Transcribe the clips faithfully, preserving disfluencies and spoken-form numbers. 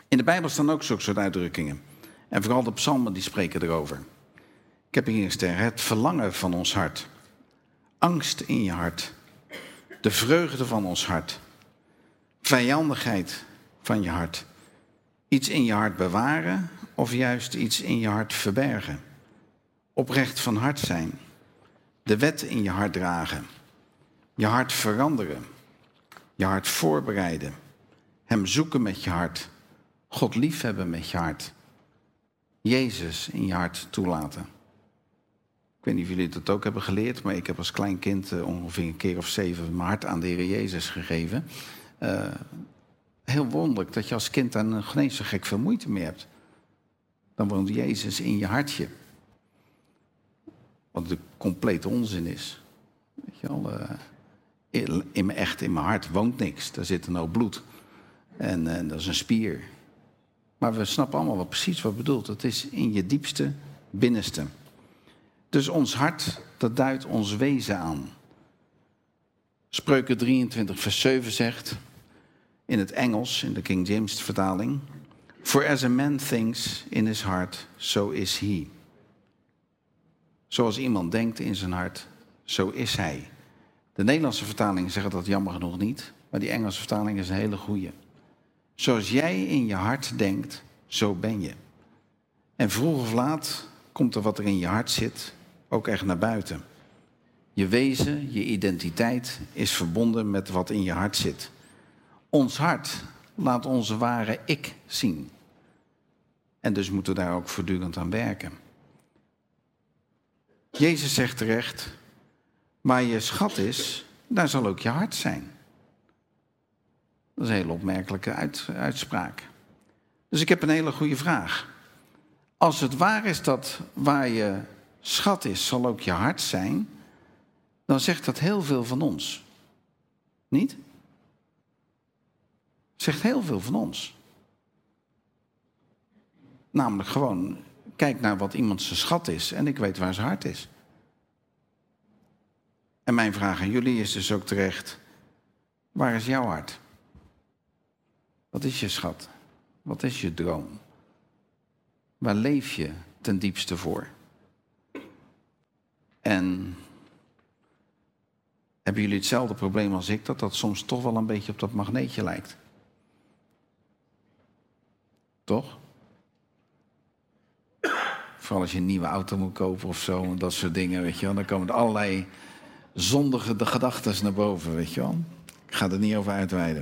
In de Bijbel staan ook zulke soort uitdrukkingen. En vooral de psalmen die spreken erover. Ik heb hier een ster. Het verlangen van ons hart. Angst in je hart. De vreugde van ons hart. Vijandigheid van je hart. Iets in je hart bewaren of juist iets in je hart verbergen. Oprecht van hart zijn. De wet in je hart dragen. Je hart veranderen. Je hart voorbereiden. Hem zoeken met je hart. God liefhebben met je hart. Jezus in je hart toelaten. Ik weet niet of jullie dat ook hebben geleerd, maar ik heb als klein kind uh, ongeveer een keer of zeven mijn hart aan de Heer Jezus gegeven. Uh, heel wonderlijk dat je als kind daar nog niet zo gek veel moeite mee hebt. Dan woont Jezus in je hartje. Wat de complete onzin is. Weet je wel, uh, in, in mijn, echt in mijn hart woont niks. Daar zit een hoop bloed. En uh, dat is een spier. Maar we snappen allemaal wel precies wat bedoelt. Het is in je diepste binnenste. Dus ons hart, dat duidt ons wezen aan. Spreuken drieëntwintig vers zeven zegt, in het Engels, in de King James vertaling, For as a man thinks in his heart, so is he. Zoals iemand denkt in zijn hart, zo is hij. De Nederlandse vertalingen zeggen dat jammer genoeg niet, maar die Engelse vertaling is een hele goeie. Zoals jij in je hart denkt, zo ben je. En vroeg of laat komt er wat er in je hart zit ook echt naar buiten. Je wezen, je identiteit is verbonden met wat in je hart zit. Ons hart laat onze ware ik zien. En dus moeten we daar ook voortdurend aan werken. Jezus zegt terecht, waar je schat is, daar zal ook je hart zijn. Dat is een hele opmerkelijke uit, uitspraak. Dus ik heb een hele goede vraag. Als het waar is dat waar je schat is, zal ook je hart zijn, dan zegt dat heel veel van ons. Niet? Zegt heel veel van ons. Namelijk gewoon, kijk naar wat iemand zijn schat is en ik weet waar zijn hart is. En mijn vraag aan jullie is dus ook terecht, waar is jouw hart? Wat is je schat? Wat is je droom? Waar leef je ten diepste voor? En hebben jullie hetzelfde probleem als ik, dat dat soms toch wel een beetje op dat magneetje lijkt? Toch? Vooral als je een nieuwe auto moet kopen of zo, en dat soort dingen, weet je wel. Dan komen er allerlei zondige gedachten naar boven, weet je wel. Ik ga er niet over uitweiden.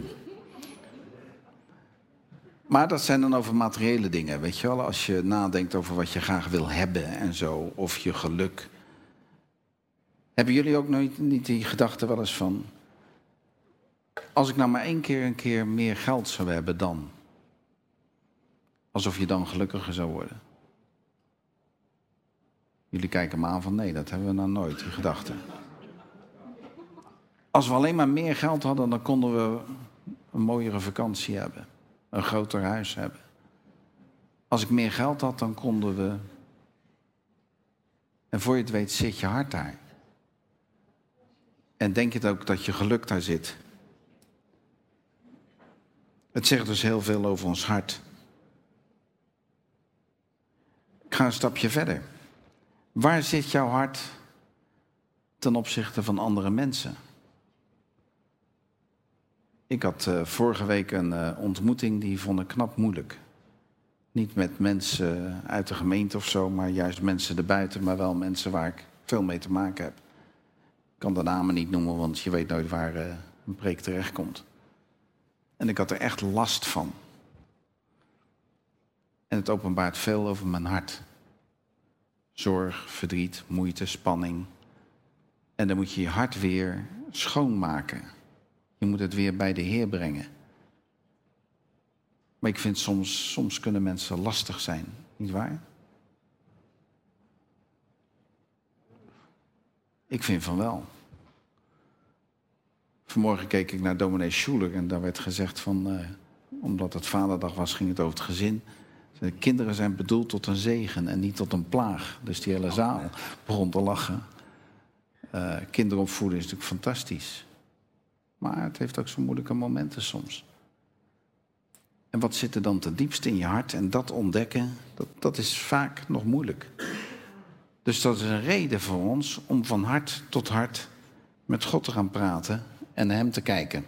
Maar dat zijn dan over materiële dingen, weet je wel. Als je nadenkt over wat je graag wil hebben en zo, of je geluk. Hebben jullie ook nooit niet die gedachte wel eens van, als ik nou maar één keer een keer meer geld zou hebben dan? Alsof je dan gelukkiger zou worden. Jullie kijken me aan van nee, dat hebben we nou nooit, die gedachte. Als we alleen maar meer geld hadden, dan konden we een mooiere vakantie hebben. Een groter huis hebben. Als ik meer geld had, dan konden we. En voor je het weet zit je hart daar. En denk je het ook dat je geluk daar zit. Het zegt dus heel veel over ons hart. Ik ga een stapje verder. Waar zit jouw hart ten opzichte van andere mensen? Ik had uh, vorige week een uh, ontmoeting, die vond ik knap moeilijk. Niet met mensen uit de gemeente of zo, maar juist mensen erbuiten, maar wel mensen waar ik veel mee te maken heb. Ik kan de namen niet noemen, want je weet nooit waar uh, een preek terechtkomt. En ik had er echt last van. En het openbaart veel over mijn hart. Zorg, verdriet, moeite, spanning. En dan moet je je hart weer schoonmaken. Je moet het weer bij de Heer brengen. Maar ik vind soms, soms kunnen mensen lastig zijn, niet waar? Ik vind van wel. Vanmorgen keek ik naar dominee Schuler en daar werd gezegd van, uh, omdat het vaderdag was, ging het over het gezin. De kinderen zijn bedoeld tot een zegen en niet tot een plaag. Dus die hele zaal begon te lachen. Uh, kinderen opvoeden is natuurlijk fantastisch. Maar het heeft ook zo moeilijke momenten soms. En wat zit er dan ten diepste in je hart? En dat ontdekken, dat, dat is vaak nog moeilijk. Dus dat is een reden voor ons om van hart tot hart met God te gaan praten en naar hem te kijken.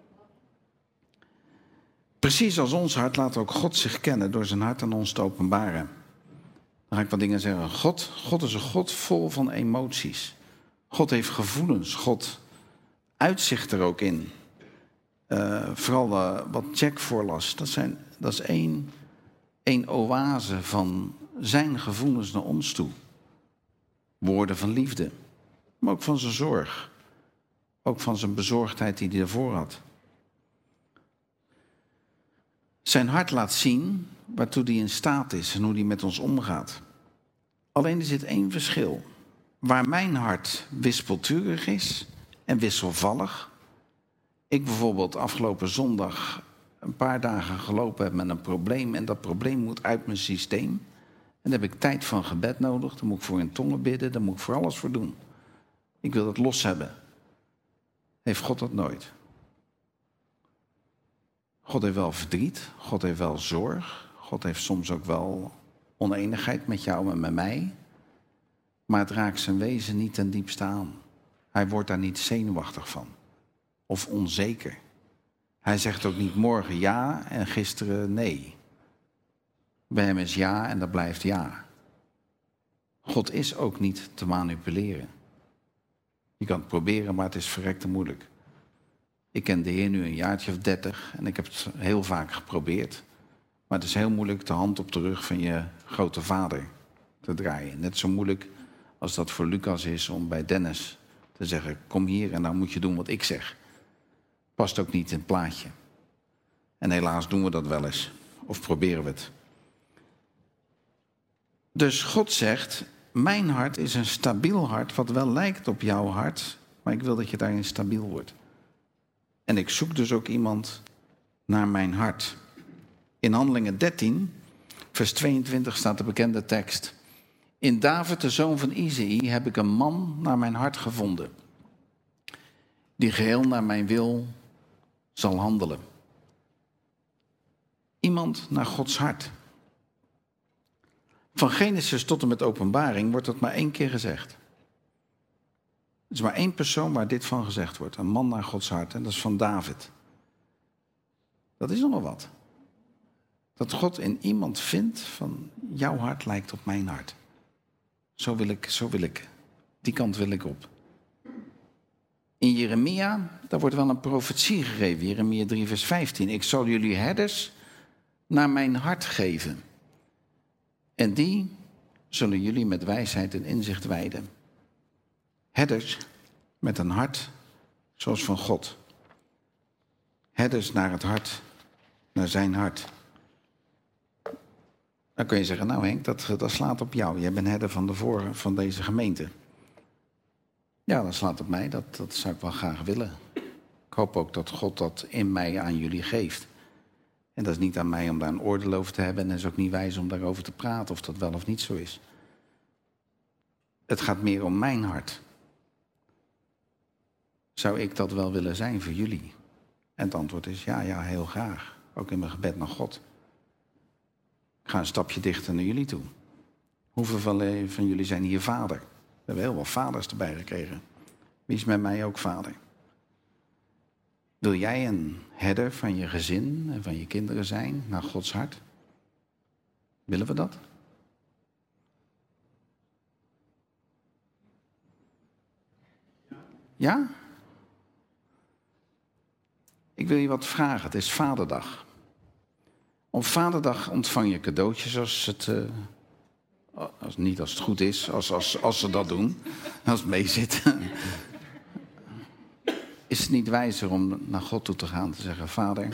Precies als ons hart laat ook God zich kennen door zijn hart aan ons te openbaren. Dan ga ik wat dingen zeggen. God, God is een God vol van emoties. God heeft gevoelens. God uitzicht er ook in. Uh, vooral uh, wat Jack voorlas. Dat, zijn, dat is één, één oase van zijn gevoelens naar ons toe. Woorden van liefde. Maar ook van zijn zorg. Ook van zijn bezorgdheid die hij ervoor had. Zijn hart laat zien waartoe hij in staat is en hoe hij met ons omgaat. Alleen er zit één verschil. Waar mijn hart wispelturig is en wisselvallig. Ik bijvoorbeeld afgelopen zondag een paar dagen gelopen heb met een probleem. En dat probleem moet uit mijn systeem. En daar heb ik tijd van gebed nodig. Daar moet ik voor in tongen bidden. Daar moet ik voor alles voor doen. Ik wil dat los hebben. Heeft God dat nooit? God heeft wel verdriet. God heeft wel zorg. God heeft soms ook wel oneenigheid met jou en met mij. Maar het raakt zijn wezen niet ten diepste aan. Hij wordt daar niet zenuwachtig van. Of onzeker. Hij zegt ook niet morgen ja en gisteren nee. Bij hem is ja en dat blijft ja. God is ook niet te manipuleren. Je kan het proberen, maar het is verrekte moeilijk. Ik ken de Heer nu een jaartje of dertig en ik heb het heel vaak geprobeerd. Maar het is heel moeilijk de hand op de rug van je grote vader te draaien. Net zo moeilijk als dat voor Lucas is om bij Dennis te zeggen, kom hier en dan moet je doen wat ik zeg. Past ook niet in het plaatje. En helaas doen we dat wel eens. Of proberen we het. Dus God zegt, mijn hart is een stabiel hart, wat wel lijkt op jouw hart, maar ik wil dat je daarin stabiel wordt. En ik zoek dus ook iemand naar mijn hart. In Handelingen dertien, vers tweeëntwintig staat de bekende tekst. In David, de zoon van Isaïe, heb ik een man naar mijn hart gevonden. Die geheel naar mijn wil zal handelen. Iemand naar Gods hart. Van Genesis tot en met Openbaring wordt dat maar één keer gezegd. Er is maar één persoon waar dit van gezegd wordt. Een man naar Gods hart. En dat is van David. Dat is nogal wat. Dat God in iemand vindt van jouw hart lijkt op mijn hart. Zo wil ik, zo wil ik. Die kant wil ik op. In Jeremia, daar wordt wel een profetie gegeven. Jeremia drie vers vijftien. Ik zal jullie herders naar mijn hart geven. En die zullen jullie met wijsheid en inzicht wijden. Herders met een hart zoals van God. Herders naar het hart, naar zijn hart. Dan kun je zeggen, nou Henk, dat, dat slaat op jou. Jij bent herder van, de voor, van deze gemeente. Ja, dat slaat op mij. Dat, dat zou ik wel graag willen. Ik hoop ook dat God dat in mij aan jullie geeft. En dat is niet aan mij om daar een oordeel over te hebben. En het is ook niet wijs om daarover te praten of dat wel of niet zo is. Het gaat meer om mijn hart. Zou ik dat wel willen zijn voor jullie? En het antwoord is ja, ja, heel graag. Ook in mijn gebed naar God. Ik ga een stapje dichter naar jullie toe. Hoeveel van jullie zijn hier vader? We hebben heel wat vaders erbij gekregen. Wie is met mij ook vader? Wil jij een herder van je gezin en van je kinderen zijn naar Gods hart? Willen we dat? Ja? Ik wil je wat vragen. Het is Vaderdag. Op Vaderdag ontvang je cadeautjes als het, uh, als, niet als het goed is, als, als, als ze dat doen, als het mee zit. Is het niet wijzer om naar God toe te gaan, te zeggen, Vader,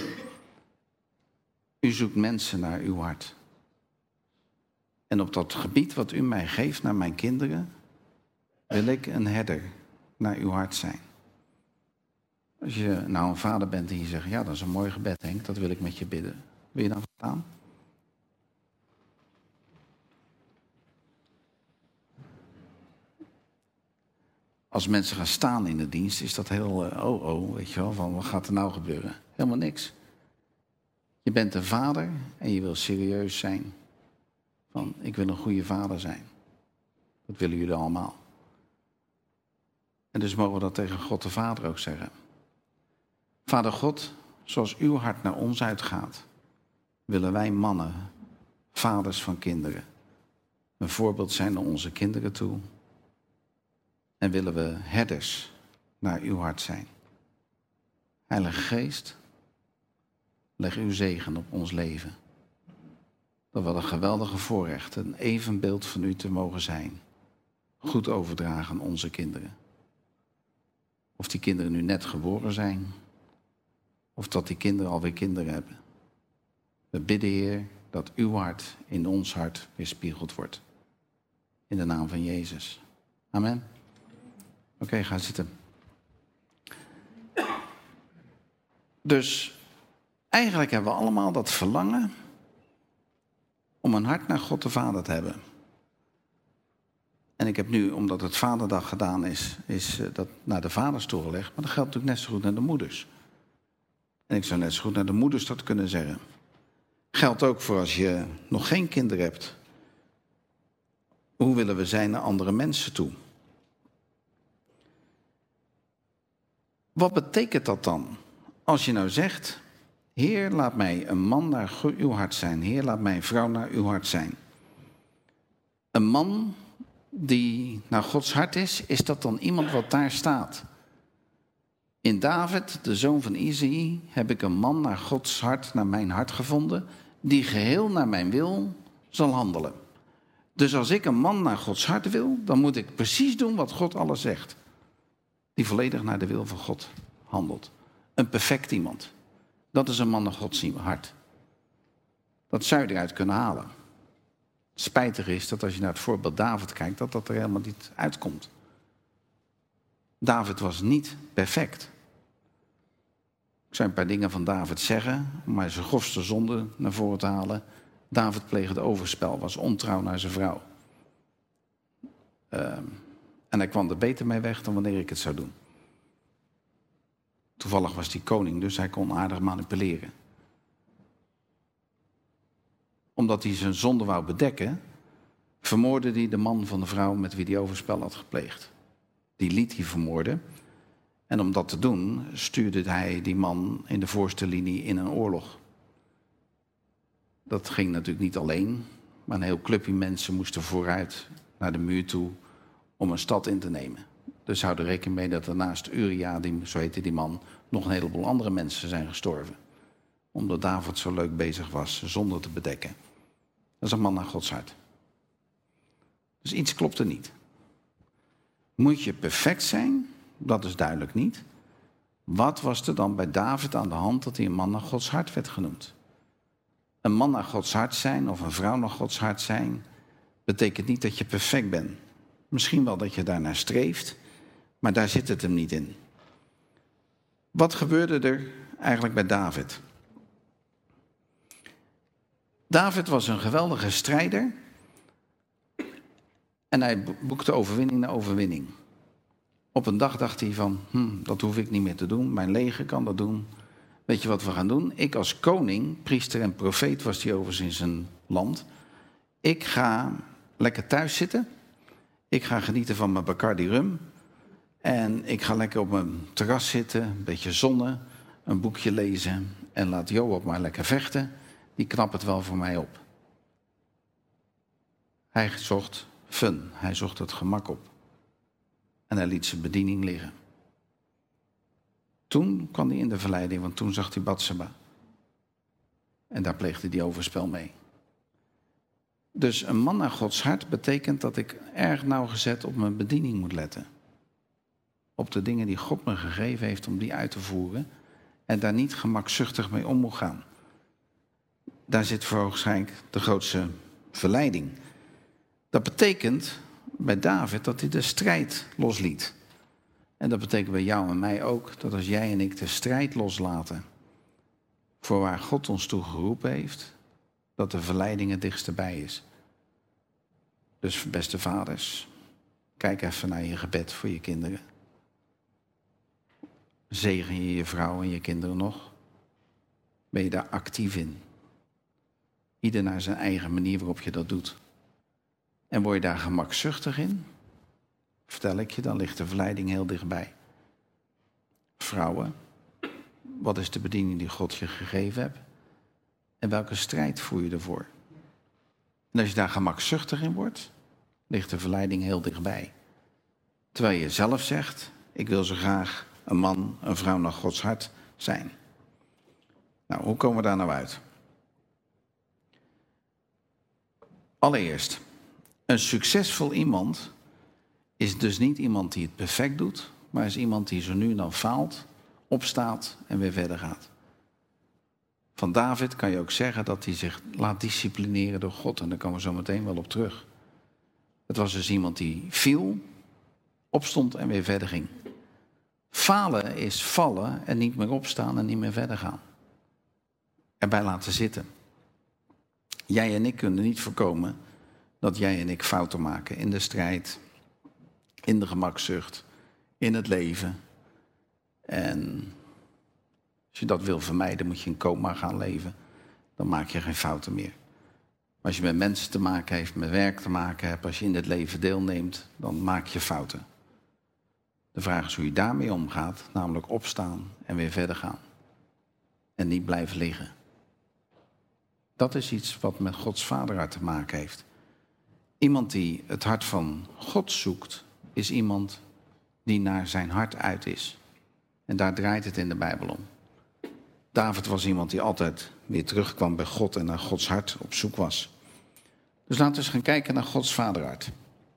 u zoekt mensen naar uw hart. En op dat gebied wat u mij geeft, naar mijn kinderen, wil ik een herder naar uw hart zijn. Als je nou een vader bent die zegt, ja, dat is een mooi gebed, Henk, dat wil ik met je bidden. Wil je dan staan? Als mensen gaan staan in de dienst, is dat heel, uh, oh, oh, weet je wel, van wat gaat er nou gebeuren? Helemaal niks. Je bent een vader en je wil serieus zijn. Van, ik wil een goede vader zijn. Dat willen jullie allemaal. En dus mogen we dat tegen God de Vader ook zeggen. Vader God, zoals uw hart naar ons uitgaat, willen wij mannen, vaders van kinderen, een voorbeeld zijn naar onze kinderen toe. En willen we herders naar uw hart zijn. Heilige Geest, leg uw zegen op ons leven. Dat we een geweldige voorrecht, een evenbeeld van u te mogen zijn. Goed overdragen aan onze kinderen. Of die kinderen nu net geboren zijn, of dat die kinderen alweer kinderen hebben. We bidden, Heer, dat uw hart in ons hart weerspiegeld wordt. In de naam van Jezus. Amen. Oké, okay, ga zitten. Dus eigenlijk hebben we allemaal dat verlangen om een hart naar God de Vader te hebben. En ik heb nu, omdat het Vaderdag gedaan is, is dat naar de vaders toegelegd. Maar dat geldt natuurlijk net zo goed naar de moeders. En ik zou net zo goed naar de moeders dat kunnen zeggen. Geldt ook voor als je nog geen kinderen hebt. Hoe willen we zijn naar andere mensen toe? Wat betekent dat dan? Als je nou zegt, Heer, laat mij een man naar uw hart zijn. Heer, laat mij een vrouw naar uw hart zijn. Een man die naar Gods hart is, is dat dan iemand wat daar staat? In David, de zoon van Isaïe, heb ik een man naar Gods hart, naar mijn hart gevonden, die geheel naar mijn wil zal handelen. Dus als ik een man naar Gods hart wil, dan moet ik precies doen wat God alles zegt. Die volledig naar de wil van God handelt. Een perfect iemand. Dat is een man naar Gods hart. Dat zou je eruit kunnen halen. Spijtig is dat als je naar het voorbeeld David kijkt, dat dat er helemaal niet uitkomt. David was niet perfect. Ik zou een paar dingen van David zeggen, om maar zijn grofste zonde naar voren te halen. David pleegde overspel, was ontrouw naar zijn vrouw. Uh, en hij kwam er beter mee weg dan wanneer ik het zou doen. Toevallig was hij koning, dus hij kon aardig manipuleren. Omdat hij zijn zonde wou bedekken, vermoordde hij de man van de vrouw met wie hij overspel had gepleegd. Die liet hij vermoorden. En om dat te doen, stuurde hij die man in de voorste linie in een oorlog. Dat ging natuurlijk niet alleen, maar een heel clubje mensen moesten vooruit naar de muur toe om een stad in te nemen. Dus hou er rekening mee dat er naast Uria, die, zo heette die man, nog een heleboel andere mensen zijn gestorven. Omdat David zo leuk bezig was zonde te bedekken. Dat is een man naar Gods hart. Dus iets klopt er niet. Moet je perfect zijn? Dat is duidelijk niet. Wat was er dan bij David aan de hand dat hij een man naar Gods hart werd genoemd? Een man naar Gods hart zijn of een vrouw naar Gods hart zijn, betekent niet dat je perfect bent. Misschien wel dat je daarnaar streeft, maar daar zit het hem niet in. Wat gebeurde er eigenlijk bij David? David was een geweldige strijder en hij boekte overwinning na overwinning. Op een dag dacht hij van, hm, dat hoef ik niet meer te doen, mijn leger kan dat doen. Weet je wat we gaan doen? Ik als koning, priester en profeet was hij overigens in zijn land. Ik ga lekker thuis zitten. Ik ga genieten van mijn Bacardi rum. En ik ga lekker op mijn terras zitten, een beetje zonnen, een boekje lezen. En laat Joab maar lekker vechten. Die knapt het wel voor mij op. Hij zocht fun, hij zocht het gemak op. En hij liet zijn bediening liggen. Toen kwam hij in de verleiding, want toen zag hij Batseba. En daar pleegde hij overspel mee. Dus een man naar Gods hart betekent dat ik erg nauwgezet op mijn bediening moet letten. Op de dingen die God me gegeven heeft om die uit te voeren. En daar niet gemakzuchtig mee om moet gaan. Daar zit waarschijnlijk de grootste verleiding. Dat betekent bij David dat hij de strijd losliet. En dat betekent bij jou en mij ook dat als jij en ik de strijd loslaten voor waar God ons toe geroepen heeft, dat de verleiding het dichtst bij is. Dus beste vaders, kijk even naar je gebed voor je kinderen. Zegen je je vrouw en je kinderen nog? Ben je daar actief in? Ieder naar zijn eigen manier waarop je dat doet. En word je daar gemakzuchtig in? Vertel ik je, dan ligt de verleiding heel dichtbij. Vrouwen, wat is de bediening die God je gegeven hebt? En welke strijd voer je ervoor? En als je daar gemakzuchtig in wordt, ligt de verleiding heel dichtbij. Terwijl je zelf zegt, ik wil zo graag een man, een vrouw naar Gods hart zijn. Nou, hoe komen we daar nou uit? Allereerst, een succesvol iemand is dus niet iemand die het perfect doet, maar is iemand die zo nu en dan faalt, opstaat en weer verder gaat. Van David kan je ook zeggen dat hij zich laat disciplineren door God. En daar komen we zo meteen wel op terug. Het was dus iemand die viel, opstond en weer verder ging. Falen is vallen en niet meer opstaan en niet meer verder gaan. Erbij laten zitten. Jij en ik kunnen niet voorkomen dat jij en ik fouten maken in de strijd, in de gemakzucht, in het leven. En als je dat wil vermijden, moet je in coma gaan leven. Dan maak je geen fouten meer. Maar als je met mensen te maken heeft, met werk te maken hebt, als je in het leven deelneemt, dan maak je fouten. De vraag is hoe je daarmee omgaat, namelijk opstaan en weer verder gaan. En niet blijven liggen. Dat is iets wat met Gods vaderhart te maken heeft. Iemand die het hart van God zoekt, is iemand die naar zijn hart uit is. En daar draait het in de Bijbel om. David was iemand die altijd weer terugkwam bij God en naar Gods hart op zoek was. Dus laten we eens gaan kijken naar Gods vaderhart.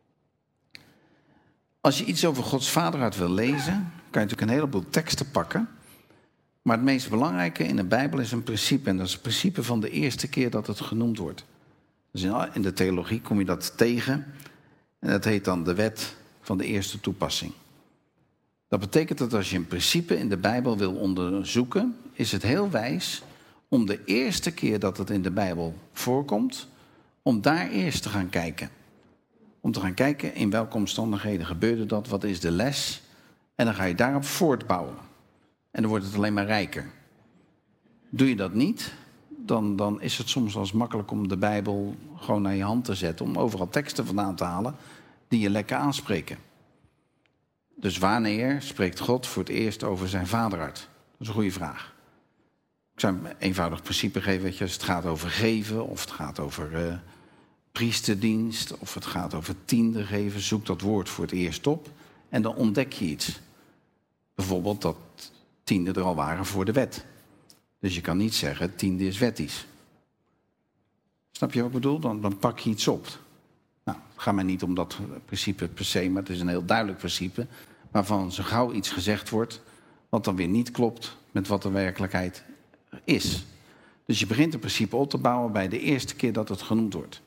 Als je iets over Gods vaderhart wil lezen, kan je natuurlijk een heleboel teksten pakken. Maar het meest belangrijke in de Bijbel is een principe. En dat is het principe van de eerste keer dat het genoemd wordt. Dus in de theologie kom je dat tegen. En dat heet dan de wet van de eerste toepassing. Dat betekent dat als je een principe in de Bijbel wil onderzoeken, is het heel wijs om de eerste keer dat het in de Bijbel voorkomt, om daar eerst te gaan kijken. Om te gaan kijken in welke omstandigheden gebeurde dat, wat is de les. En dan ga je daarop voortbouwen. En dan wordt het alleen maar rijker. Doe je dat niet, dan, dan is het soms wel eens makkelijk om de Bijbel gewoon naar je hand te zetten, om overal teksten vandaan te halen die je lekker aanspreken. Dus wanneer spreekt God voor het eerst over zijn vaderhart? Dat is een goede vraag. Ik zou een eenvoudig principe geven, weet je, als het gaat over geven, of het gaat over uh, priesterdienst, of het gaat over tiende geven, zoek dat woord voor het eerst op en dan ontdek je iets. Bijvoorbeeld dat tiende er al waren voor de wet. Dus je kan niet zeggen, tiende is wettisch. Snap je wat ik bedoel? Dan, dan pak je iets op. Nou, het gaat mij niet om dat principe per se, maar het is een heel duidelijk principe, waarvan zo gauw iets gezegd wordt, wat dan weer niet klopt met wat de werkelijkheid is. Dus je begint het principe op te bouwen bij de eerste keer dat het genoemd wordt.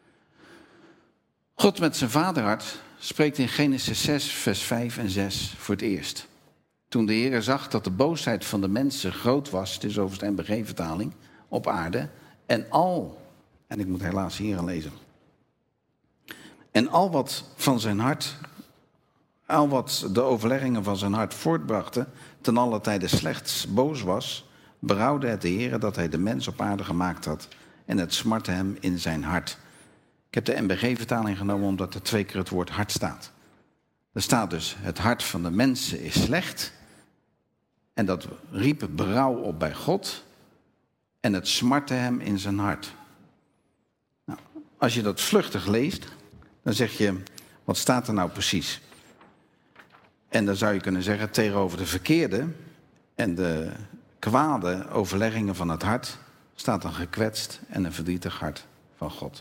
God met zijn vaderhart spreekt in Genesis zes, vers vijf en zes voor het eerst. Toen de Heer zag dat de boosheid van de mensen groot was, het is overigens de N B G-vertaling, op aarde, en al, en ik moet helaas hier gaan lezen, en al wat van zijn hart, al wat de overleggingen van zijn hart voortbrachten, ten alle tijde slechts boos was, berouwde het de Heer dat hij de mens op aarde gemaakt had, en het smartte hem in zijn hart. Ik heb de N B G-vertaling genomen omdat er twee keer het woord hart staat. Er staat dus, het hart van de mensen is slecht. En dat riep berouw op bij God. En het smartte hem in zijn hart. Nou, als je dat vluchtig leest, dan zeg je, wat staat er nou precies? En dan zou je kunnen zeggen, tegenover de verkeerde en de kwade overleggingen van het hart staat een gekwetst en een verdrietig hart van God.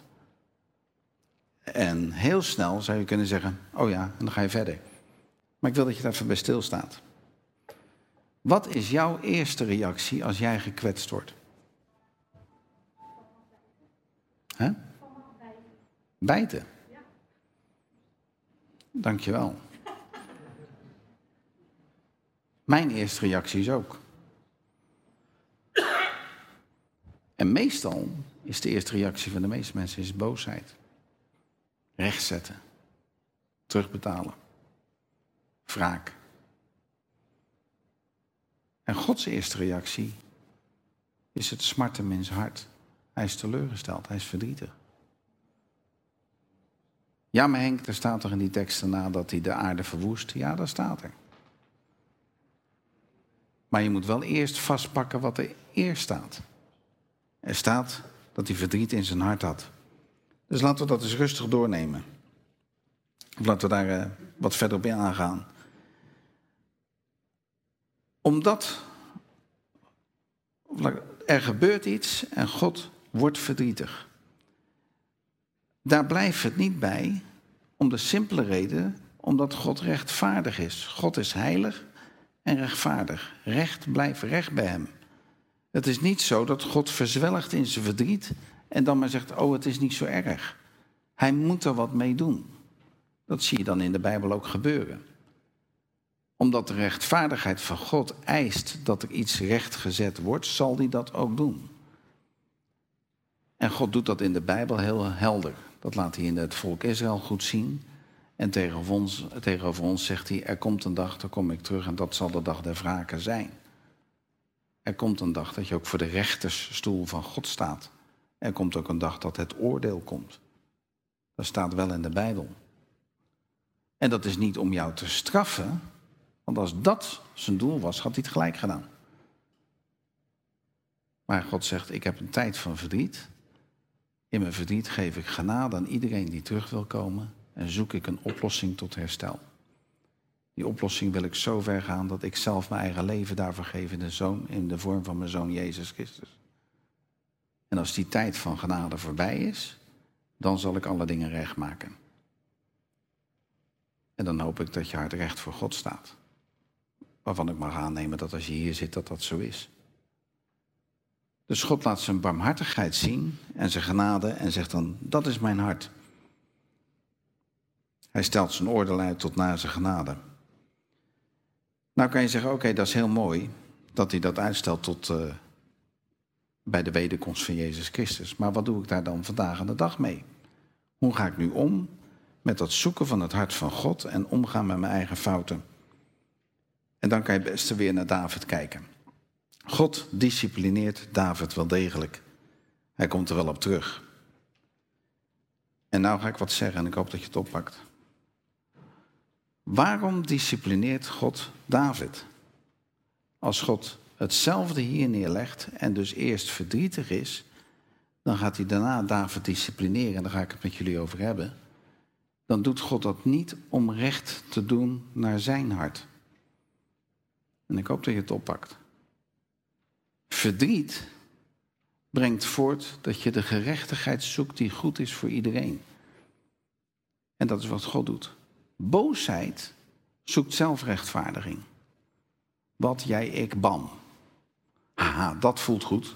En heel snel zou je kunnen zeggen, oh ja, en dan ga je verder. Maar ik wil dat je daar even bij stilstaat. Wat is jouw eerste reactie als jij gekwetst wordt? Hè? Bijten. Dankjewel. Mijn eerste reactie is ook. En meestal is de eerste reactie van de meeste mensen is boosheid. Rechtzetten. Terugbetalen. Wraak. En Gods eerste reactie is het smart hem in zijn hart. Hij is teleurgesteld, hij is verdrietig. Ja, maar Henk, er staat er in die tekst daarna dat hij de aarde verwoest. Ja, dat staat er. Maar je moet wel eerst vastpakken wat er eerst staat. Er staat dat hij verdriet in zijn hart had. Dus laten we dat eens rustig doornemen. Of laten we daar uh, wat verder op in aangaan. Omdat er gebeurt iets en God wordt verdrietig. Daar blijft het niet bij, om de simpele reden, omdat God rechtvaardig is. God is heilig en rechtvaardig. Recht blijft recht bij hem. Het is niet zo dat God verzwelgt in zijn verdriet en dan maar zegt, oh, het is niet zo erg. Hij moet er wat mee doen. Dat zie je dan in de Bijbel ook gebeuren. Omdat de rechtvaardigheid van God eist dat er iets rechtgezet wordt, zal hij dat ook doen. En God doet dat in de Bijbel heel helder. Dat laat hij in het volk Israël goed zien. En tegenover ons, tegenover ons zegt hij, er komt een dag, dan kom ik terug en dat zal de dag der wrake zijn. Er komt een dag dat je ook voor de rechtersstoel van God staat. Er komt ook een dag dat het oordeel komt. Dat staat wel in de Bijbel. En dat is niet om jou te straffen, want als dat zijn doel was, had hij het gelijk gedaan. Maar God zegt, ik heb een tijd van verdriet. In mijn verdriet geef ik genade aan iedereen die terug wil komen en zoek ik een oplossing tot herstel. Die oplossing wil ik zo ver gaan dat ik zelf mijn eigen leven daarvoor geef in de, zoon, in de vorm van mijn zoon Jezus Christus. En als die tijd van genade voorbij is, dan zal ik alle dingen recht maken. En dan hoop ik dat je hart recht voor God staat. Waarvan ik mag aannemen dat als je hier zit, dat dat zo is. Dus God laat zijn barmhartigheid zien en zijn genade en zegt dan, dat is mijn hart. Hij stelt zijn oordeel uit tot na zijn genade. Nou kan je zeggen, oké, okay, dat is heel mooi dat hij dat uitstelt tot uh, bij de wederkomst van Jezus Christus. Maar wat doe ik daar dan vandaag aan de dag mee? Hoe ga ik nu om met dat zoeken van het hart van God en omgaan met mijn eigen fouten? En dan kan je best weer naar David kijken. God disciplineert David wel degelijk. Hij komt er wel op terug. En nou ga ik wat zeggen en ik hoop dat je het oppakt. Waarom disciplineert God David? Als God hetzelfde hier neerlegt en dus eerst verdrietig is, dan gaat hij daarna David disciplineren en daar ga ik het met jullie over hebben. Dan doet God dat niet om recht te doen naar zijn hart. En ik hoop dat je het oppakt. Verdriet brengt voort dat je de gerechtigheid zoekt die goed is voor iedereen. En dat is wat God doet. Boosheid zoekt zelfrechtvaardiging. Wat, jij, ik, bam. Haha, dat voelt goed.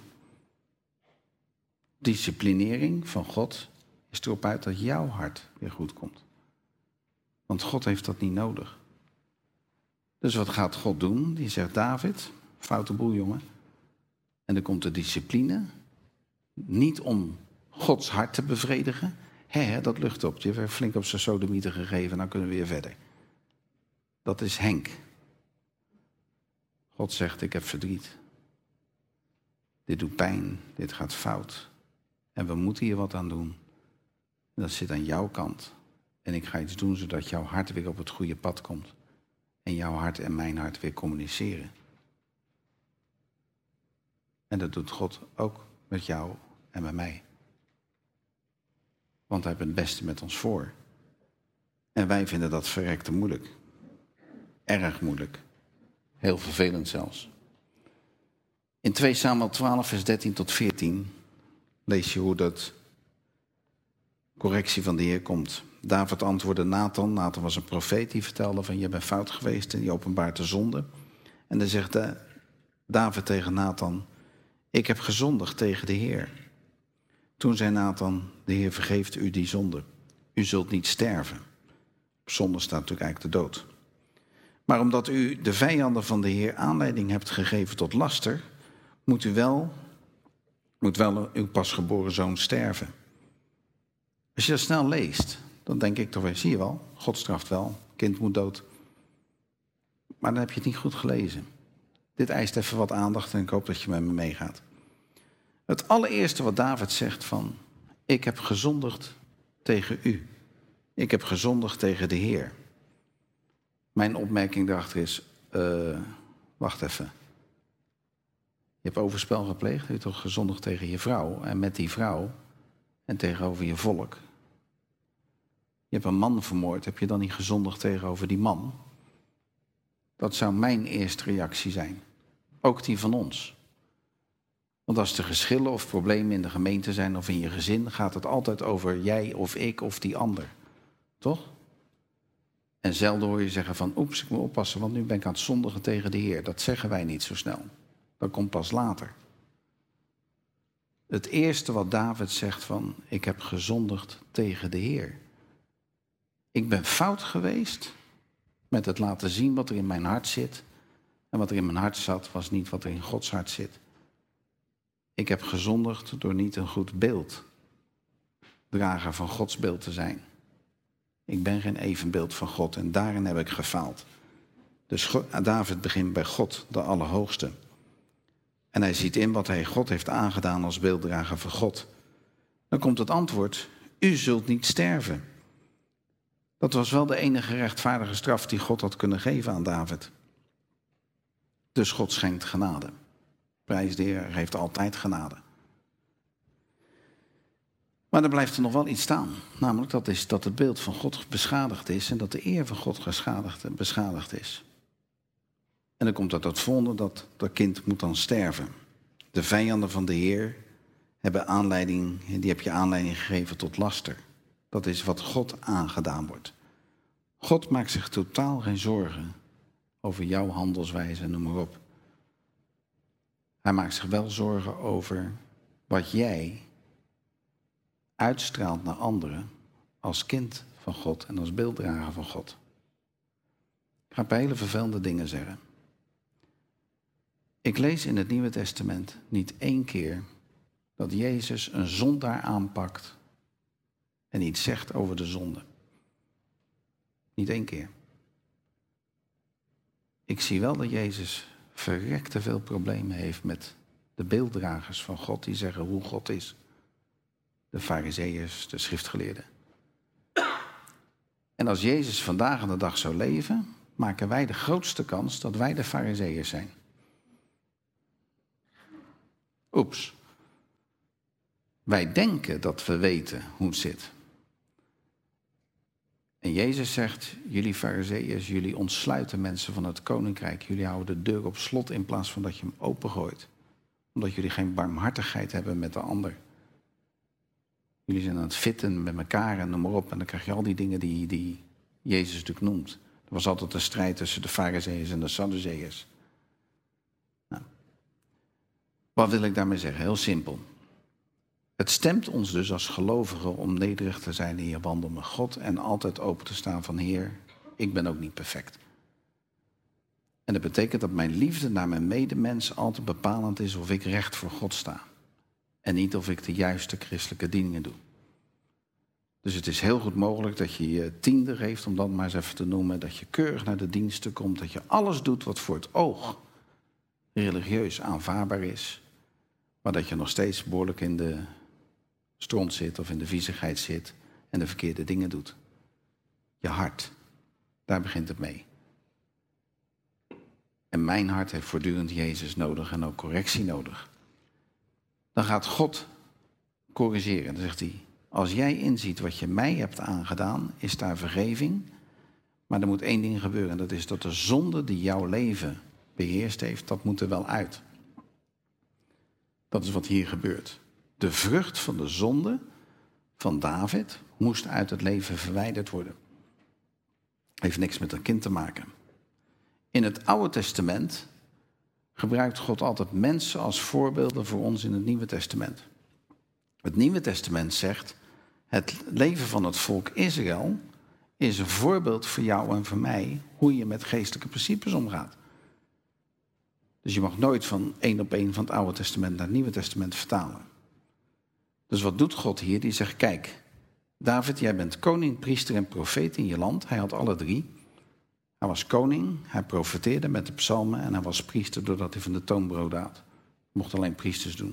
Disciplinering van God is erop uit dat jouw hart weer goed komt. Want God heeft dat niet nodig. Dus wat gaat God doen? Die zegt, David, foute boel jongen. En dan komt de discipline. Niet om Gods hart te bevredigen. Hé, hé, dat lucht op. Je hebt flink op zijn sodomieten gegeven, nou kunnen we weer verder. Dat is Henk. God zegt, ik heb verdriet. Dit doet pijn, dit gaat fout. En we moeten hier wat aan doen. En dat zit aan jouw kant. En ik ga iets doen zodat jouw hart weer op het goede pad komt. En jouw hart en mijn hart weer communiceren. En dat doet God ook met jou en met mij. Want hij heeft het beste met ons voor. En wij vinden dat verrekte moeilijk. Erg moeilijk. Heel vervelend zelfs. In twee Samuel twaalf, vers dertien tot veertien lees je hoe dat correctie van de Heer komt. David antwoordde Nathan. Nathan was een profeet die vertelde van je bent fout geweest en die openbaart de zonde. En dan zegt de, David tegen Nathan, ik heb gezondigd tegen de Heer. Toen zei Nathan, de Heer vergeeft u die zonde. U zult niet sterven. Op zonde staat natuurlijk eigenlijk de dood. Maar omdat u de vijanden van de Heer aanleiding hebt gegeven tot laster, moet u wel, moet wel uw pasgeboren zoon sterven. Als je dat snel leest, dan denk ik toch weer, zie je wel, God straft wel, kind moet dood. Maar dan heb je het niet goed gelezen. Dit eist even wat aandacht en ik hoop dat je met me meegaat. Het allereerste wat David zegt van, ik heb gezondigd tegen u. Ik heb gezondigd tegen de Heer. Mijn opmerking daarachter is, uh, wacht even. Je hebt overspel gepleegd, je hebt toch gezondigd tegen je vrouw en met die vrouw en tegenover je volk. Je hebt een man vermoord, heb je dan niet gezondigd tegenover die man? Dat zou mijn eerste reactie zijn. Ook die van ons. Want als er geschillen of problemen in de gemeente zijn of in je gezin, gaat het altijd over jij of ik of die ander. Toch? En zelden hoor je zeggen van, oeps, ik moet oppassen, want nu ben ik aan het zondigen tegen de Heer. Dat zeggen wij niet zo snel. Dat komt pas later. Het eerste wat David zegt van, ik heb gezondigd tegen de Heer. Ik ben fout geweest met het laten zien wat er in mijn hart zit. En wat er in mijn hart zat, was niet wat er in Gods hart zit. Ik heb gezondigd door niet een goed beeld, drager van Gods beeld te zijn. Ik ben geen evenbeeld van God en daarin heb ik gefaald. Dus God, David begint bij God, de Allerhoogste. En hij ziet in wat hij God heeft aangedaan als beelddrager van God. Dan komt het antwoord, u zult niet sterven. Dat was wel de enige rechtvaardige straf die God had kunnen geven aan David. Dus God schenkt genade. Prijs de Heer, geeft altijd genade. Maar er blijft er nog wel iets staan. Namelijk dat, is dat het beeld van God beschadigd is en dat de eer van God geschadigd, beschadigd is. En dan komt dat het volgende, dat dat kind moet dan sterven. De vijanden van de Heer hebben aanleiding, die heb je aanleiding gegeven tot laster. Dat is wat God aangedaan wordt. God maakt zich totaal geen zorgen over jouw handelswijze, noem maar op. Hij maakt zich wel zorgen over wat jij uitstraalt naar anderen als kind van God en als beelddrager van God. Ik ga een paar hele vervelende dingen zeggen. Ik lees in het Nieuwe Testament niet één keer dat Jezus een zondaar aanpakt en iets zegt over de zonde. Niet één keer. Ik zie wel dat Jezus verrekte veel problemen heeft met de beelddragers van God die zeggen hoe God is. De farizeeërs, de schriftgeleerden. En als Jezus vandaag aan de dag zou leven, maken wij de grootste kans dat wij de farizeeërs zijn. Oeps. Wij denken dat we weten hoe het zit. En Jezus zegt, jullie farizeeërs, jullie ontsluiten mensen van het koninkrijk. Jullie houden de deur op slot in plaats van dat je hem opengooit. Omdat jullie geen barmhartigheid hebben met de ander. Jullie zijn aan het fitten met elkaar en noem maar op. En dan krijg je al die dingen die, die Jezus natuurlijk noemt. Er was altijd een strijd tussen de farizeeërs en de sadduceërs. Nou, wat wil ik daarmee zeggen? Heel simpel. Het stemt ons dus als gelovigen om nederig te zijn in je wandel met God en altijd open te staan van Heer, ik ben ook niet perfect. En dat betekent dat mijn liefde naar mijn medemens altijd bepalend is of ik recht voor God sta. En niet of ik de juiste christelijke dieningen doe. Dus het is heel goed mogelijk dat je je tiende geeft, om dat maar eens even te noemen, dat je keurig naar de diensten komt, dat je alles doet wat voor het oog religieus aanvaardbaar is, maar dat je nog steeds behoorlijk in de stront zit of in de viezigheid zit en de verkeerde dingen doet. Je hart, daar begint het mee. En mijn hart heeft voortdurend Jezus nodig en ook correctie nodig. Dan gaat God corrigeren. Dan zegt hij, als jij inziet wat je mij hebt aangedaan, is daar vergeving. Maar er moet één ding gebeuren. En dat is dat de zonde die jouw leven beheerst heeft, dat moet er wel uit. Dat is wat hier gebeurt. De vrucht van de zonde van David moest uit het leven verwijderd worden. Heeft niks met een kind te maken. In het Oude Testament gebruikt God altijd mensen als voorbeelden voor ons in het Nieuwe Testament. Het Nieuwe Testament zegt, het leven van het volk Israël is een voorbeeld voor jou en voor mij hoe je met geestelijke principes omgaat. Dus je mag nooit van één op één van het Oude Testament naar het Nieuwe Testament vertalen. Dus wat doet God hier? Die zegt, kijk, David, jij bent koning, priester en profeet in je land. Hij had alle drie. Hij was koning, hij profeteerde met de psalmen en hij was priester doordat hij van de toonbroden had. Mocht alleen priesters doen.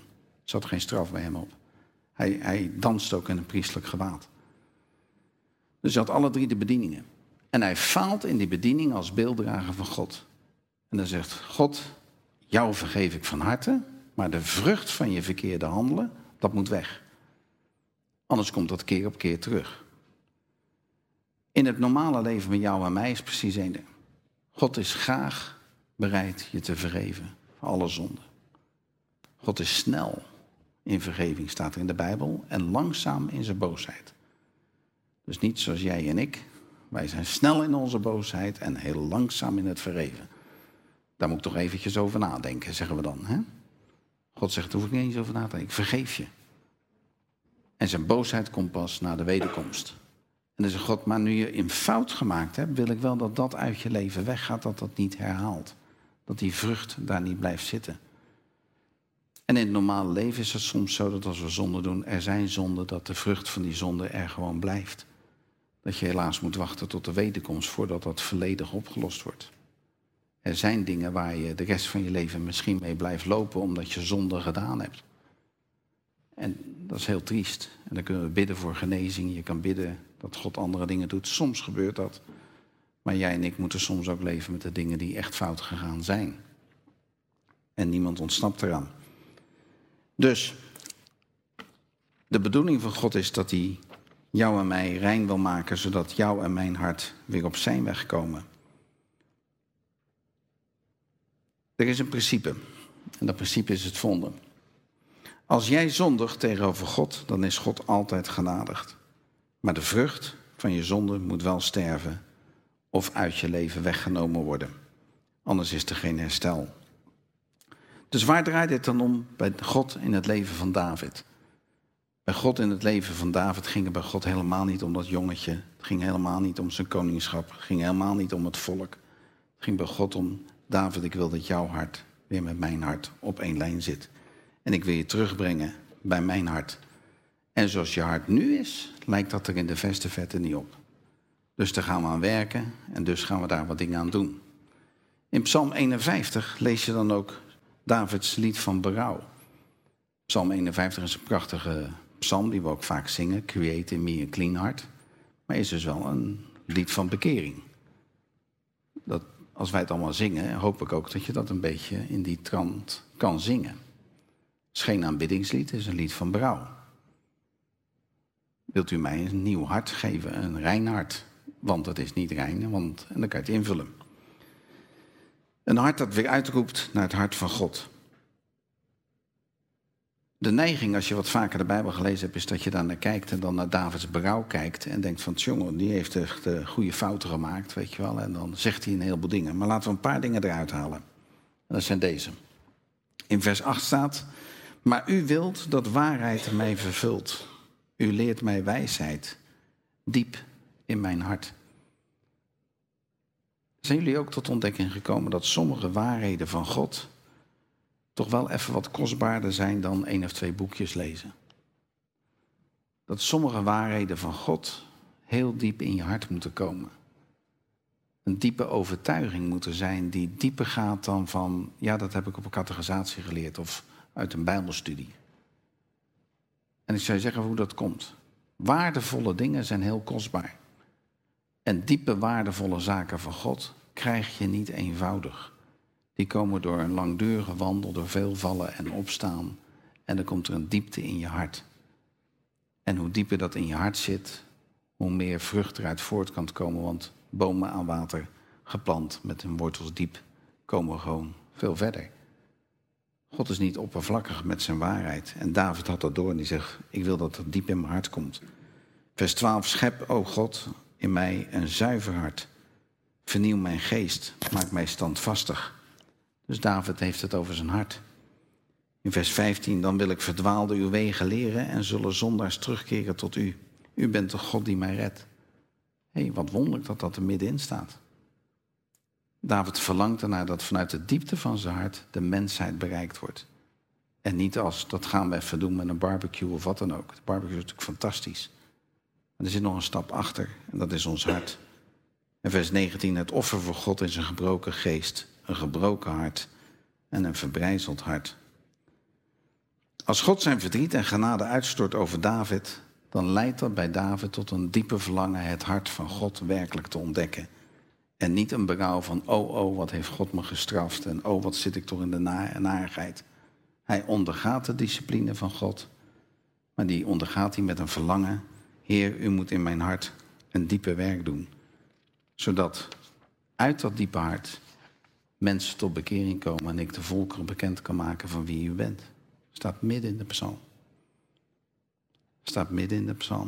Er zat geen straf bij hem op. Hij, hij danste ook in een priestelijk gewaad. Dus hij had alle drie de bedieningen. En hij faalt in die bediening als beelddrager van God. En dan zegt God, jou vergeef ik van harte, maar de vrucht van je verkeerde handelen, dat moet weg. Anders komt dat keer op keer terug. In het normale leven met jou en mij is precies één ding. God is graag bereid je te vergeven voor alle zonden. God is snel in vergeving, staat er in de Bijbel, en langzaam in zijn boosheid. Dus niet zoals jij en ik. Wij zijn snel in onze boosheid en heel langzaam in het vergeven. Daar moet ik toch eventjes over nadenken, zeggen we dan. Hè? God zegt, daar hoef ik niet eens over na te denken. Ik vergeef je. En zijn boosheid komt pas na de wederkomst. En dan zegt God, maar nu je in fout gemaakt hebt, wil ik wel dat dat uit je leven weggaat, dat dat niet herhaalt. Dat die vrucht daar niet blijft zitten. En in het normale leven is het soms zo dat als we zonde doen, er zijn zonden, dat de vrucht van die zonde er gewoon blijft. Dat je helaas moet wachten tot de wederkomst voordat dat volledig opgelost wordt. Er zijn dingen waar je de rest van je leven misschien mee blijft lopen omdat je zonde gedaan hebt. En dat is heel triest. En dan kunnen we bidden voor genezing. Je kan bidden dat God andere dingen doet. Soms gebeurt dat. Maar jij en ik moeten soms ook leven met de dingen die echt fout gegaan zijn. En niemand ontsnapt eraan. Dus de bedoeling van God is dat hij jou en mij rein wil maken, zodat jou en mijn hart weer op zijn weg komen. Er is een principe. En dat principe is het volgende. Als jij zondigt tegenover God, dan is God altijd genadig. Maar de vrucht van je zonde moet wel sterven of uit je leven weggenomen worden. Anders is er geen herstel. Dus waar draait dit dan om bij God in het leven van David? Bij God in het leven van David ging het bij God helemaal niet om dat jongetje. Het ging helemaal niet om zijn koningschap. Het ging helemaal niet om het volk. Het ging bij God om, David, ik wil dat jouw hart weer met mijn hart op één lijn zit. En ik wil je terugbrengen bij mijn hart. En zoals je hart nu is, lijkt dat er in de verste verte niet op. Dus daar gaan we aan werken en dus gaan we daar wat dingen aan doen. In Psalm eenenvijftig lees je dan ook Davids lied van berouw. Psalm eenenvijftig is een prachtige psalm die we ook vaak zingen. Create in me a clean heart. Maar is dus wel een lied van bekering. Dat, als wij het allemaal zingen, hoop ik ook dat je dat een beetje in die trant kan zingen. Het is geen aanbiddingslied, het is een lied van berouw. Wilt u mij een nieuw hart geven, een rein hart? Want het is niet rein, want, en dan kan je het invullen. Een hart dat weer uitroept naar het hart van God. De neiging, als je wat vaker de Bijbel gelezen hebt, is dat je daar naar kijkt en dan naar Davids berouw kijkt en denkt van, jongen, die heeft echt de goede fouten gemaakt, weet je wel. En dan zegt hij een heleboel dingen. Maar laten we een paar dingen eruit halen. En dat zijn deze. In vers acht staat, maar u wilt dat waarheid mij vervult. U leert mij wijsheid, diep in mijn hart. Zijn jullie ook tot ontdekking gekomen dat sommige waarheden van God toch wel even wat kostbaarder zijn dan één of twee boekjes lezen? Dat sommige waarheden van God heel diep in je hart moeten komen. Een diepe overtuiging moeten zijn die dieper gaat dan van, ja, dat heb ik op een catechisatie geleerd of uit een bijbelstudie. En ik zou je zeggen hoe dat komt. Waardevolle dingen zijn heel kostbaar. En diepe waardevolle zaken van God krijg je niet eenvoudig. Die komen door een langdurige wandel, door veel vallen en opstaan. En dan komt er een diepte in je hart. En hoe dieper dat in je hart zit, hoe meer vrucht eruit voort kan komen. Want bomen aan water geplant met hun wortels diep komen gewoon veel verder. God is niet oppervlakkig met zijn waarheid. En David had dat door en die zegt, ik wil dat het diep in mijn hart komt. Vers twaalf, schep, o God, in mij een zuiver hart. Vernieuw mijn geest, maak mij standvastig. Dus David heeft het over zijn hart. In vers vijftien, dan wil ik verdwaalde uw wegen leren en zullen zondaars terugkeren tot u. U bent de God die mij redt. Hé, hey, wat wonderlijk dat dat er middenin staat. David verlangt ernaar dat vanuit de diepte van zijn hart de mensheid bereikt wordt. En niet als, dat gaan we even doen met een barbecue of wat dan ook. De barbecue is natuurlijk fantastisch. Maar er zit nog een stap achter en dat is ons hart. En vers negentien, het offer voor God is een gebroken geest, een gebroken hart en een verbrijzeld hart. Als God zijn verdriet en genade uitstort over David, dan leidt dat bij David tot een diepe verlangen het hart van God werkelijk te ontdekken. En niet een berouw van, oh, oh, wat heeft God me gestraft en oh, wat zit ik toch in de na- narigheid. Hij ondergaat de discipline van God, maar die ondergaat hij met een verlangen. Heer, u moet in mijn hart een diepe werk doen, zodat uit dat diepe hart mensen tot bekering komen en ik de volkeren bekend kan maken van wie u bent. Staat midden in de psalm. Staat midden in de psalm.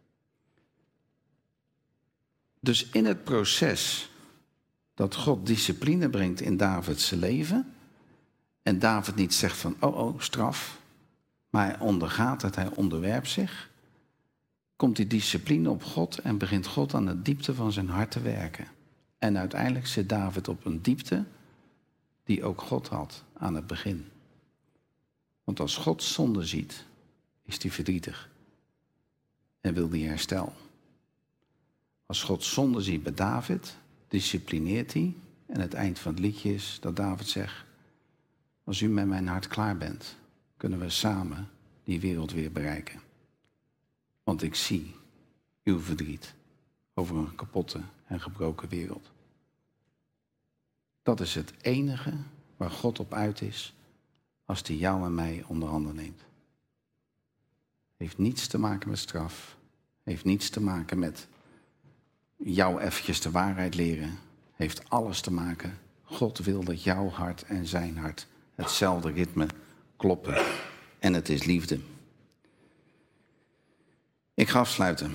Dus in het proces dat God discipline brengt in Davids leven, en David niet zegt van, oh, oh, straf, maar hij ondergaat het, hij onderwerpt zich, komt die discipline op God en begint God aan de diepte van zijn hart te werken. En uiteindelijk zit David op een diepte die ook God had aan het begin. Want als God zonde ziet, is hij verdrietig en wil hij herstel. Als God zonde ziet bij David, disciplineert hij. En het eind van het liedje is dat David zegt, als u met mijn hart klaar bent, kunnen we samen die wereld weer bereiken. Want ik zie uw verdriet over een kapotte en gebroken wereld. Dat is het enige waar God op uit is als hij jou en mij onder handen neemt. Heeft niets te maken met straf. Heeft niets te maken met jou eventjes de waarheid leren. Heeft alles te maken. God wil dat jouw hart en zijn hart hetzelfde ritme kloppen. En het is liefde. Ik ga afsluiten.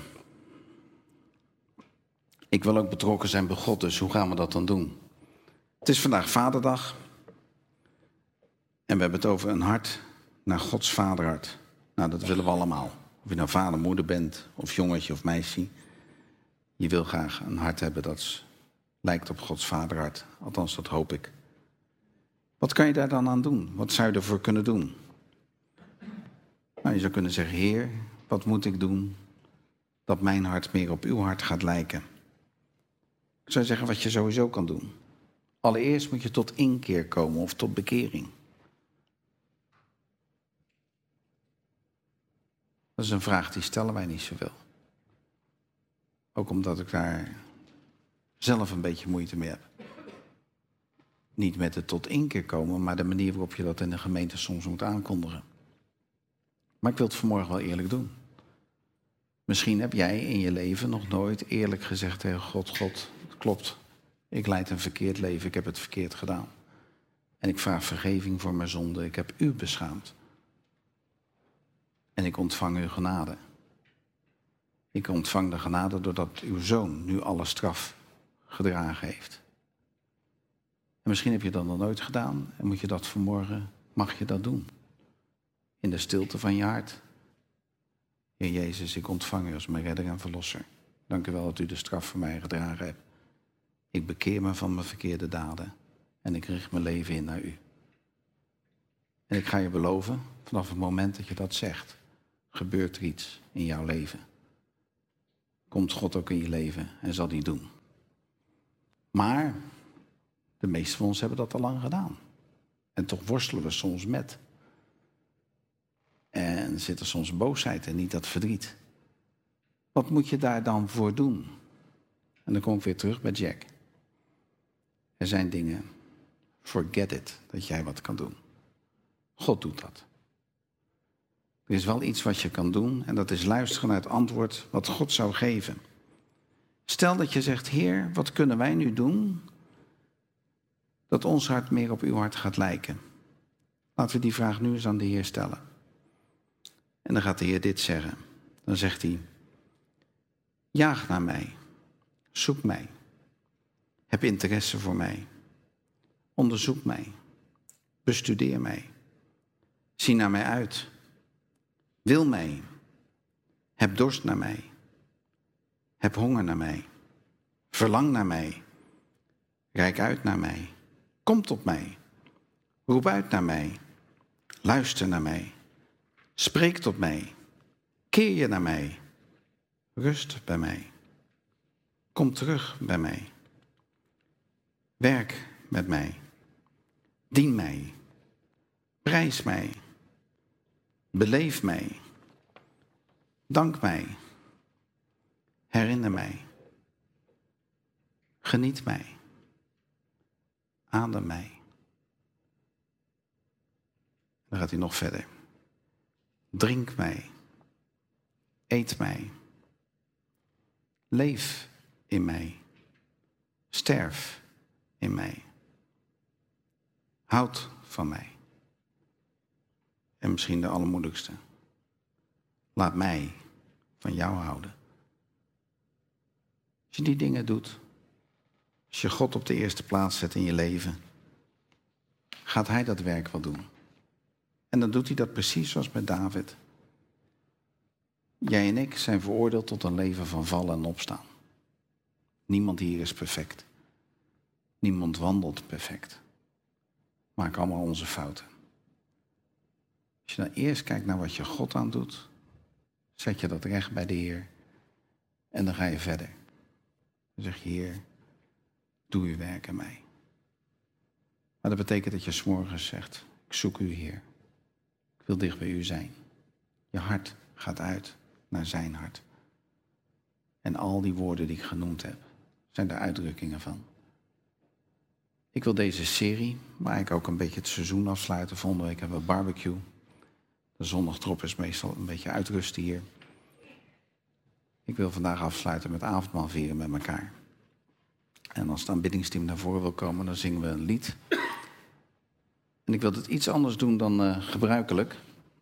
Ik wil ook betrokken zijn bij God, dus hoe gaan we dat dan doen? Het is vandaag Vaderdag. En we hebben het over een hart naar Gods vaderhart. Nou, dat willen we allemaal. Of je nou vader, moeder bent, of jongetje of meisje. Je wil graag een hart hebben dat lijkt op Gods vaderhart. Althans, dat hoop ik. Wat kan je daar dan aan doen? Wat zou je ervoor kunnen doen? Nou, je zou kunnen zeggen, Heer, wat moet ik doen dat mijn hart meer op uw hart gaat lijken? Ik zou zeggen wat je sowieso kan doen. Allereerst moet je tot inkeer komen of tot bekering. Dat is een vraag die stellen wij niet zoveel. Ook omdat ik daar zelf een beetje moeite mee heb. Niet met het tot inkeer komen, maar de manier waarop je dat in de gemeente soms moet aankondigen. Maar ik wil het vanmorgen wel eerlijk doen. Misschien heb jij in je leven nog nooit eerlijk gezegd tegen God, God, het klopt. Ik leid een verkeerd leven, ik heb het verkeerd gedaan. En ik vraag vergeving voor mijn zonde, ik heb u beschaamd. En ik ontvang uw genade. Ik ontvang de genade doordat uw zoon nu alle straf gedragen heeft. En misschien heb je dat nog nooit gedaan en moet je dat vanmorgen, mag je dat doen. In de stilte van je hart. Heer Jezus, ik ontvang u als mijn redder en verlosser. Dank u wel dat u de straf voor mij gedragen hebt. Ik bekeer me van mijn verkeerde daden en ik richt mijn leven in naar u. En ik ga je beloven, vanaf het moment dat je dat zegt, gebeurt er iets in jouw leven. Komt God ook in je leven en zal die doen. Maar de meesten van ons hebben dat al lang gedaan. En toch worstelen we soms met. En zit er soms boosheid en niet dat verdriet. Wat moet je daar dan voor doen? En dan kom ik weer terug bij Jack. Er zijn dingen, forget it, dat jij wat kan doen. God doet dat. Er is wel iets wat je kan doen en dat is luisteren naar het antwoord wat God zou geven. Stel dat je zegt, Heer, wat kunnen wij nu doen dat ons hart meer op uw hart gaat lijken? Laten we die vraag nu eens aan de Heer stellen. En dan gaat de Heer dit zeggen. Dan zegt hij, jaag naar mij, zoek mij, heb interesse voor mij, onderzoek mij, bestudeer mij, zie naar mij uit, wil mij, heb dorst naar mij, heb honger naar mij, verlang naar mij, reik uit naar mij, kom tot mij, roep uit naar mij, luister naar mij, spreek tot mij, keer je naar mij, rust bij mij, kom terug bij mij, werk met mij, dien mij, prijs mij, Beleef mij. Dank mij. Herinner mij. Geniet mij. Adem mij. Dan gaat hij nog verder. Drink mij. Eet mij. Leef in mij. Sterf in mij. Houd van mij. En misschien de allermoeilijkste. Laat mij van jou houden. Als je die dingen doet, als je God op de eerste plaats zet in je leven, gaat hij dat werk wel doen. En dan doet hij dat precies zoals met David. Jij en ik zijn veroordeeld tot een leven van vallen en opstaan. Niemand hier is perfect. Niemand wandelt perfect. We maken allemaal onze fouten. Als je dan eerst kijkt naar wat je God aan doet, zet je dat recht bij de Heer. En dan ga je verder. Dan zeg je, Heer, doe uw werk in mij. Maar dat betekent dat je 's morgens zegt, ik zoek u, Heer. Ik wil dicht bij u zijn. Je hart gaat uit naar zijn hart. En al die woorden die ik genoemd heb, zijn er uitdrukkingen van. Ik wil deze serie, waar ik ook een beetje het seizoen afsluiten. Volgende week hebben we barbecue. De zondagdrop is meestal een beetje uitrusten hier. Ik wil vandaag afsluiten met avondmaal vieren met elkaar. En als het aanbiddingsteam naar voren wil komen, dan zingen we een lied. En ik wil het iets anders doen dan uh, gebruikelijk.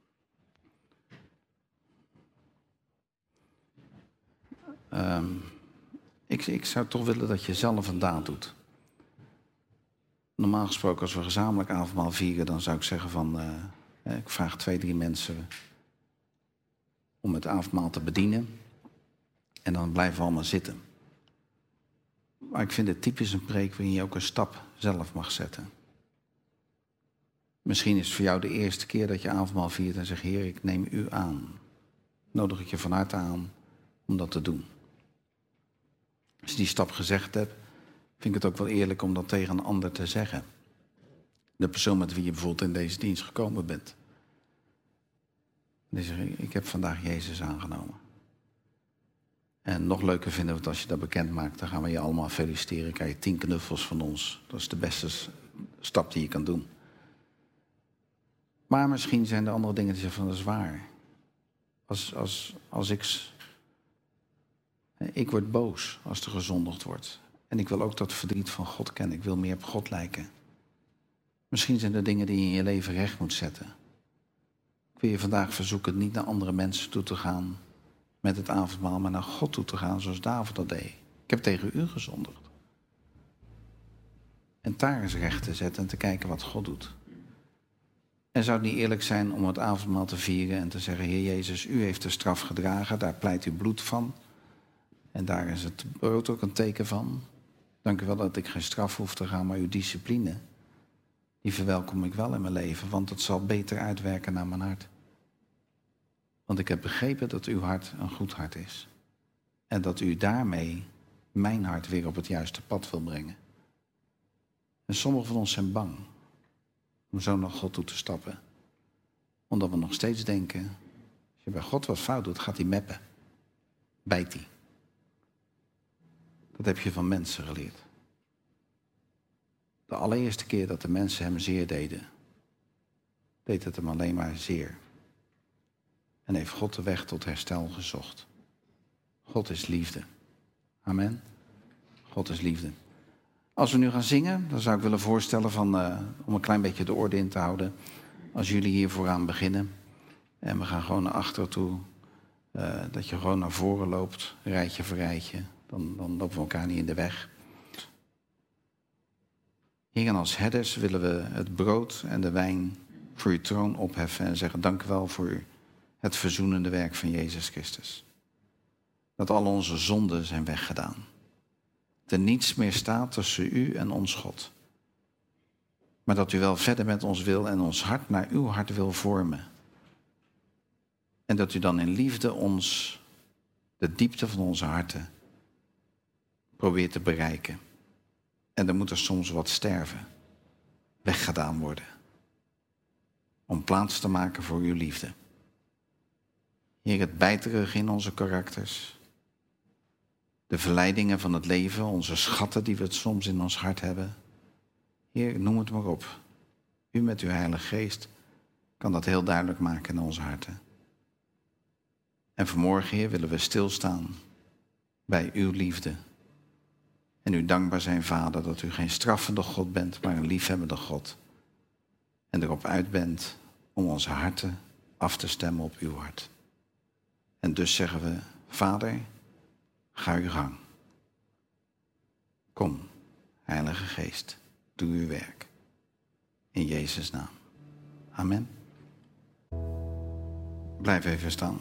Um, ik, ik zou toch willen dat je zelf een daad doet. Normaal gesproken, als we gezamenlijk avondmaal vieren, dan zou ik zeggen van... Uh, ik vraag twee, drie mensen om het avondmaal te bedienen. En dan blijven we allemaal zitten. Maar ik vind het typisch een preek waarin je ook een stap zelf mag zetten. Misschien is het voor jou de eerste keer dat je avondmaal viert en zegt... Heer, ik neem u aan. Nodig ik je van harte aan om dat te doen. Als je die stap gezegd hebt, vind ik het ook wel eerlijk om dat tegen een ander te zeggen. De persoon met wie je bijvoorbeeld in deze dienst gekomen bent. Die zegt, ik heb vandaag Jezus aangenomen. En nog leuker vinden we het als je dat bekend maakt. Dan gaan we je allemaal feliciteren. Dan krijg je tien knuffels van ons. Dat is de beste stap die je kan doen. Maar misschien zijn er andere dingen die zeggen van dat is waar. Als, als, als ik... Ik word boos als er gezondigd wordt. En ik wil ook dat verdriet van God kennen. Ik wil meer op God lijken. Misschien zijn er dingen die je in je leven recht moet zetten. Ik wil je vandaag verzoeken niet naar andere mensen toe te gaan met het avondmaal, maar naar God toe te gaan zoals David dat deed. Ik heb tegen u gezondigd. En daar eens recht te zetten en te kijken wat God doet. En zou het niet eerlijk zijn om het avondmaal te vieren en te zeggen, Heer Jezus, u heeft de straf gedragen, daar pleit uw bloed van. En daar is het brood ook een teken van. Dank u wel dat ik geen straf hoef te gaan, maar uw discipline, die verwelkom ik wel in mijn leven, want het zal beter uitwerken naar mijn hart. Want ik heb begrepen dat uw hart een goed hart is. En dat u daarmee mijn hart weer op het juiste pad wil brengen. En sommigen van ons zijn bang om zo naar God toe te stappen. Omdat we nog steeds denken, als je bij God wat fout doet, gaat hij meppen. Bijt hij. Dat heb je van mensen geleerd. De allereerste keer dat de mensen hem zeer deden, deed het hem alleen maar zeer. En heeft God de weg tot herstel gezocht. God is liefde. Amen. God is liefde. Als we nu gaan zingen, dan zou ik willen voorstellen van, uh, om een klein beetje de orde in te houden. Als jullie hier vooraan beginnen. En we gaan gewoon naar achteren toe. Uh, dat je gewoon naar voren loopt, rijtje voor rijtje. Dan, dan lopen we elkaar niet in de weg. Heer, en als herders willen we het brood en de wijn voor uw troon opheffen. En zeggen dank u wel voor het verzoenende werk van Jezus Christus. Dat al onze zonden zijn weggedaan. Er niets meer staat tussen u en ons God. Maar dat u wel verder met ons wil en ons hart naar uw hart wil vormen. En dat u dan in liefde ons, de diepte van onze harten, probeert te bereiken. En dan moet er soms wat sterven, weggedaan worden. Om plaats te maken voor uw liefde. Heer, het bijterigen in onze karakters. De verleidingen van het leven, onze schatten die we het soms in ons hart hebben. Heer, noem het maar op. U met uw Heilige Geest kan dat heel duidelijk maken in onze harten. En vanmorgen, Heer, willen we stilstaan bij uw liefde. En u dankbaar zijn, Vader, dat u geen straffende God bent, maar een liefhebbende God. En erop uit bent om onze harten af te stemmen op uw hart. En dus zeggen we, Vader, ga uw gang. Kom, Heilige Geest, doe uw werk. In Jezus' naam. Amen. Blijf even staan.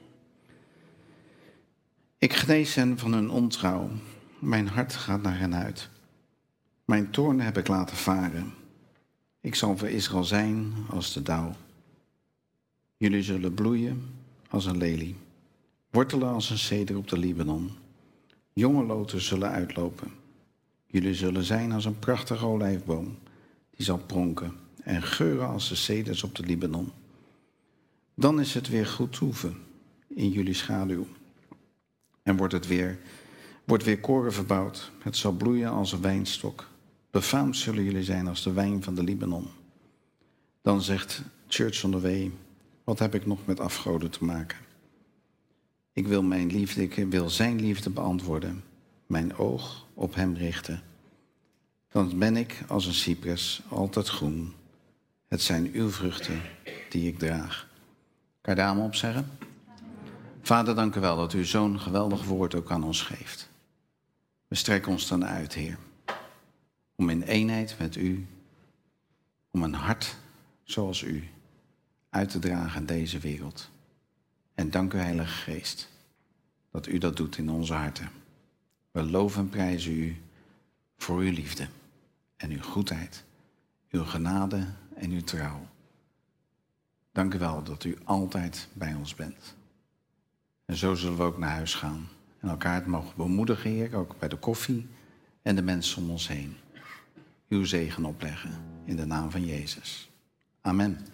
Ik genees hen van hun ontrouw. Mijn hart gaat naar hen uit. Mijn toorn heb ik laten varen. Ik zal voor Israël zijn als de dauw. Jullie zullen bloeien als een lelie. Wortelen als een ceder op de Libanon. Jonge loten zullen uitlopen. Jullie zullen zijn als een prachtige olijfboom. Die zal pronken en geuren als de ceders op de Libanon. Dan is het weer goed toeven in jullie schaduw. En wordt het weer, wordt weer koren verbouwd. Het zal bloeien als een wijnstok. Befaamd zullen jullie zijn als de wijn van de Libanon. Dan zegt Church on the Way, wat heb ik nog met afgoden te maken? Ik wil mijn liefde, ik wil zijn liefde beantwoorden. Mijn oog op hem richten. Dan ben ik als een cypress altijd groen. Het zijn uw vruchten die ik draag. Kan je daar allemaal op zeggen? Vader, dank u wel dat u zo'n geweldig woord ook aan ons geeft. We strekken ons dan uit, Heer. Om in eenheid met u, om een hart zoals u uit te dragen in deze wereld. En dank u, Heilige Geest, dat u dat doet in onze harten. We loven en prijzen u voor uw liefde en uw goedheid, uw genade en uw trouw. Dank u wel dat u altijd bij ons bent. En zo zullen we ook naar huis gaan en elkaar het mogen bemoedigen, Heer, ook bij de koffie en de mensen om ons heen. Uw zegen opleggen in de naam van Jezus. Amen.